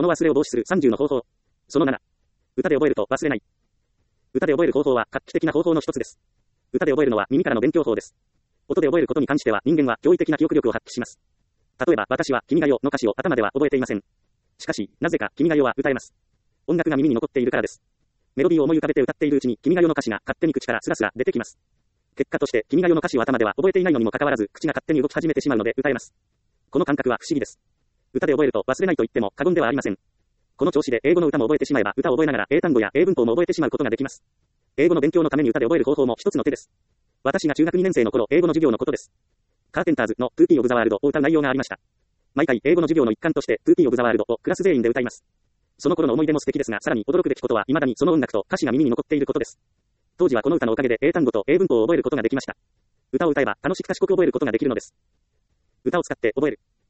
の忘れを防止する30の方法。その7。歌で覚えると忘れない。歌で覚える方法は画期的な方法の一つです。歌で覚えるのは耳からの勉強法です。音で覚えることに関しては人間は驚異的な記憶力を発揮します。例えば私は君が代の歌詞を頭では覚えていません。しかし、なぜか君が代は歌えます。音楽が耳に残っているからです。メロディーを思い浮かべて歌っているうちに君が代の歌詞が勝手に口からスラスラ出てきます。結果として君が代の歌詞を頭では覚えていないのにもかかわらず口が勝手に動き始めてしまうので歌えます。この感覚は不思議です。歌で覚えると忘れないと言っても過言ではありません。この調子で英語の歌も覚えてしまえば歌を覚えながら英単語や英文法も覚えてしまうことができます。英語の勉強のために歌で覚える方法も一つの手です。私が中学2年生の頃英語の授業のことです。カーペンターズの To Be of the World を歌う内容がありました。毎回英語の授業の一環として To Be of the World をクラス全員で歌います。その頃の思い出も素敵ですが、さらに驚くべきことは未だにその音楽と歌詞が耳に残っていることです。当時はこの歌のおかげで英単語と英文法を覚えることができました。歌を歌えば楽しく賢く覚えることができるのです。歌を使って覚える。